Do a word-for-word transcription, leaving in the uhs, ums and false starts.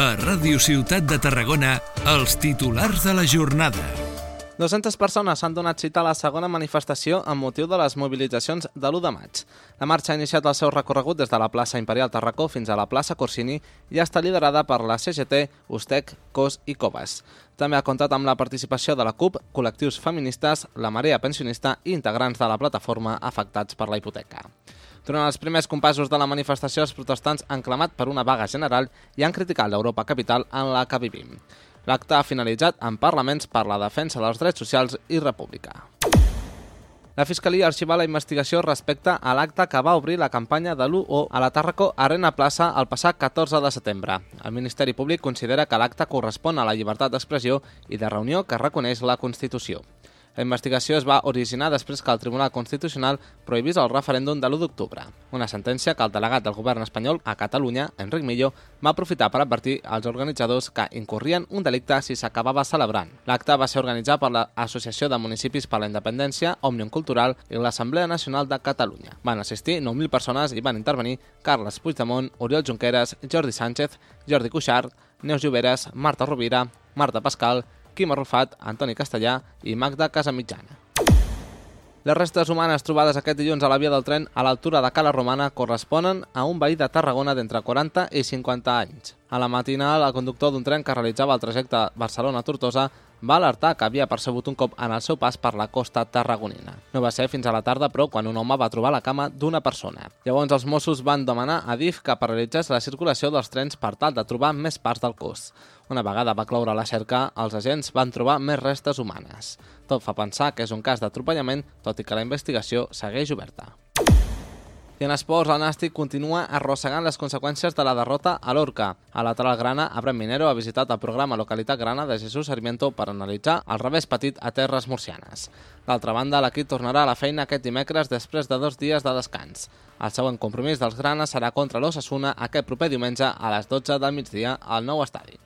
A Ràdio Ciutat de Tarragona, els titulars de la jornada. dues-centes persones s'han donat cita a la segona manifestació amb motiu de les mobilitzacions de l'u de maig. La marxa ha iniciat el seu recorregut des de la plaça Imperial Tarracó fins a la plaça Corsini i està liderada per la C G T, Ustec, Cos i Coves. També ha comptat amb la participació de la CUP, col·lectius feministes, la Marea Pensionista i integrants de la plataforma afectats per la hipoteca. Durant els primers compassos de la manifestació, els protestants han clamat per una vaga general i han criticat l'Europa capital en la que vivim. L'acte ha finalitzat en parlaments per la defensa dels drets socials i república. La Fiscalia arxiva la investigació respecte a l'acte que va obrir la campanya de l'u o a la Tàrraco Arena Plaça el passat catorze de setembre. El Ministeri Públic considera que l'acte correspon a la llibertat d'expressió i de reunió que reconeix la Constitució. La investigació es va originar després que el Tribunal Constitucional prohibís el referèndum de l'u d'octubre, una sentència que el delegat del govern espanyol a Catalunya, Enric Millo, va aprofitar per advertir als organitzadors que incorrien un delicte si s'acabava celebrant. L'acte va ser organitzat per l'Associació de Municipis per la Independència, Òmnium Cultural i l'Assemblea Nacional de Catalunya. Van assistir nou mil persones i van intervenir Carles Puigdemont, Oriol Junqueras, Jordi Sánchez, Jordi Cuixart, Neus Lloberes, Marta Rovira, Marta Pascal, Quim Arrufat, Antoni Castellà i Magda Casamitjana. Les restes humanes trobades aquest dilluns a la via del tren a l'altura de Cala Romana corresponen a un veí de Tarragona d'entre quaranta i cinquanta anys. A la matinal, el conductor d'un tren que realitzava el trajecte Barcelona-Tortosa va alertar que havia percebut un cop en el seu pas per la costa tarragonina. No va ser fins a la tarda, però, quan un home va trobar la cama d'una persona. Llavors els Mossos van demanar a D I F que paralitzés la circulació dels trens per tal de trobar més parts del cos. Una vegada va cloure la cerca, els agents van trobar més restes humanes. Tot fa pensar que és un cas d'atropellament, tot i que la investigació segueix oberta. I en esports, el Nàstic continua arrossegant les conseqüències de la derrota a l'Orca. A lateral grana, Abraham Minero ha visitat el programa Localitat Grana de Jesús Sarmiento per analitzar el revés petit a terres murcianes. D'altra banda, l'equip tornarà a la feina aquest dimecres després de dos dies de descans. El següent compromís dels granes serà contra l'Osasuna aquest proper diumenge a les dotze del migdia al nou estadi.